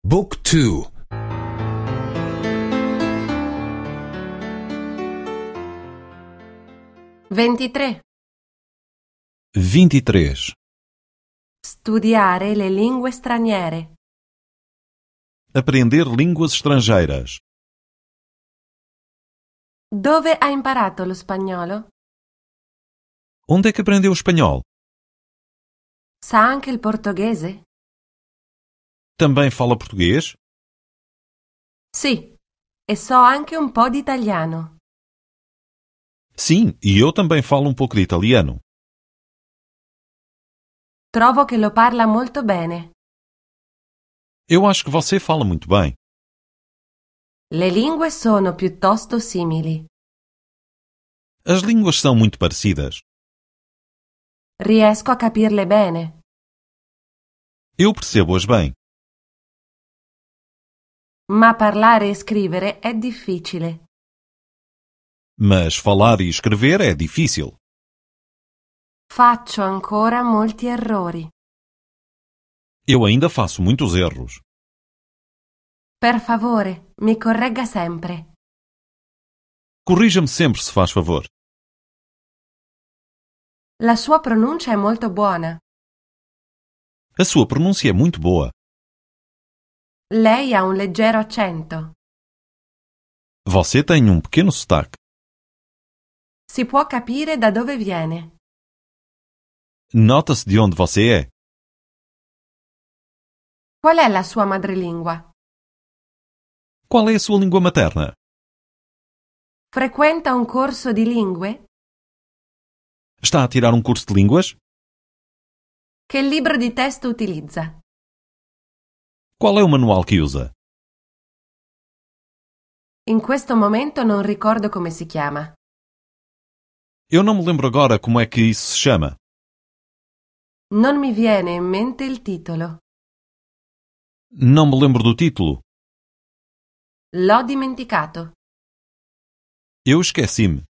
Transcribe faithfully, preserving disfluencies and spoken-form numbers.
Book two. ventitré. vinte e três. Studiare le lingue straniere. Aprender línguas estrangeiras. Dove ha imparato lo spagnolo? Onde é que aprendeu o espanhol? Sa anche il portoghese? Também fala português? Sì, e so anche un po' di italiano. Sim, e eu também falo um pouco de italiano. Trovo che lo parla molto bene. Eu acho que você fala muito bem. Le lingue sono piuttosto simili. As línguas são muito parecidas. Riesco a capirle bene. Eu percebo-as bem. Ma parlare e scrivere è difficile. Mas falar e escrever é difícil. Faccio ancora molti errori. Eu ainda faço muitos erros. Per favore, mi corregga sempre. Corrija-me sempre, se faz favor. La sua pronuncia è molto buona. A sua pronúncia é muito boa. Lei ha un leggero accento. Você tem um pequeno sotaque. Si può capire da dove viene. Nota-se de onde você é. Qual è la sua madrelingua? Qual é a sua língua materna? Frequenta un corso di lingue? Está a tirar um curso de línguas? Che libro di testo utilizza? Qual é o manual que usa? In questo momento non ricordo come si chiama. Eu não me lembro agora como é que isso se chama. Non mi viene in mente il titolo. Não me lembro do título. L'ho dimenticato. Eu esqueci-me.